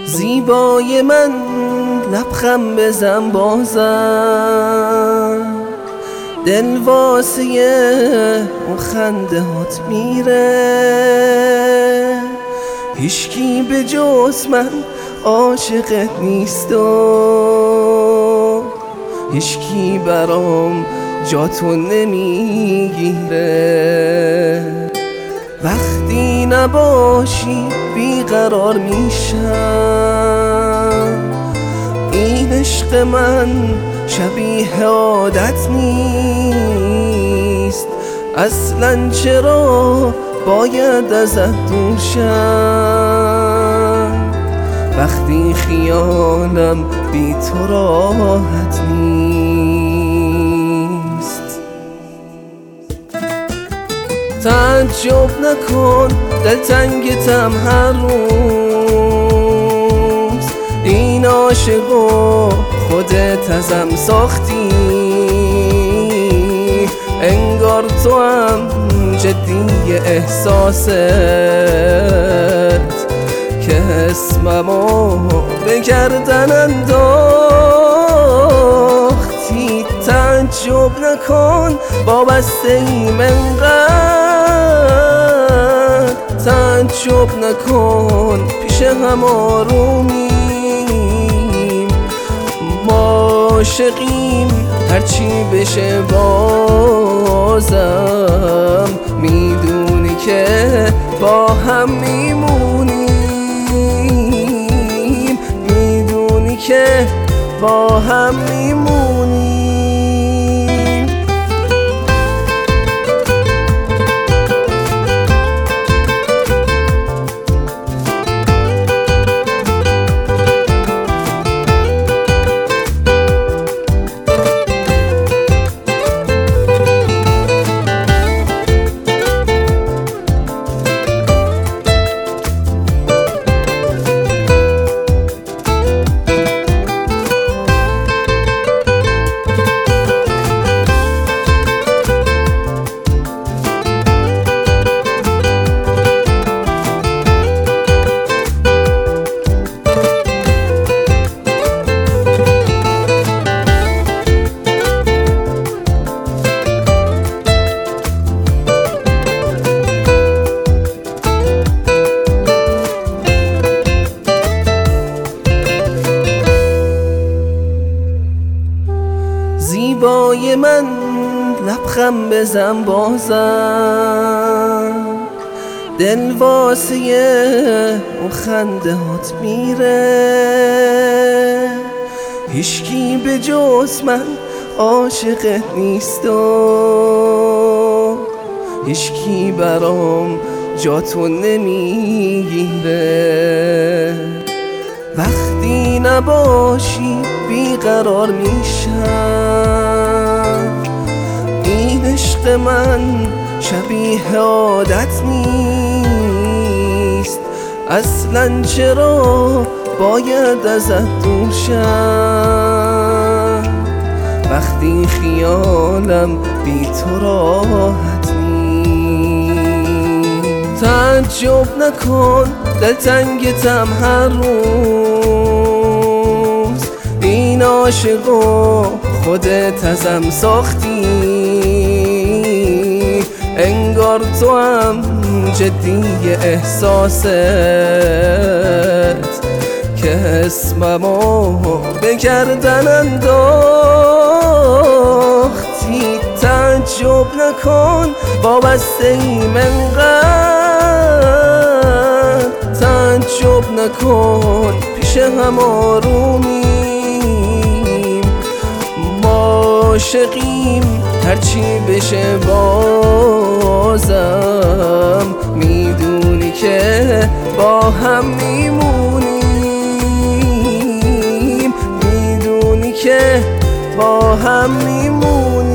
زیبای من لبخند بزن بازم، دل واسه اون خنده هات میره. هیچکی به جز من عاشقت نیست و هیچکی برام جاتو نمیگیره. وقتی نباشی بیقرار میشم، این عشق من شبیه عادت نیست. اصلا چرا باید ازت دور شم، وقتی خیالم بی تو راحت نیست. تعجب نکن دلتنگتم هر روز، این عاشقو خودت ازم ساختی. انگار تو هم جدی احساست که اسممو به گردن انداختی. تعجب نکن وابسته ایم انقدر، تعجب نکن پیش هم آرومیم. ما عاشقیم هرچی بشه بازم، میدونی که با هم میمونیم، میدونی که با هم میمونیم. زیبای من لبخند بزن بازم، دل واسه اون خنده هات میره. هیچکی به جز من عاشقت نیست و هیچکی برام جاتو نمیگیره. وقتی نباشی بیقرار میشم، این عشق من شبیه عادت نیست. اصلا چرا باید ازت دور شم، وقتی خیالم بی تو راحت نیست. تعجب نکن دلتنگتم هر روز، این عاشقو خودت ازم ساختی. انگار تو هم جدی احساست که اسممو به گردن انداختی. تعجب نکن وابسته ایم انقدر، تعجب نکن پیش هم آرومیم. ما عاشقیم هرچی بشه بازم، میدونی که با هم میمونیم، میدونی که با هم میمونیم.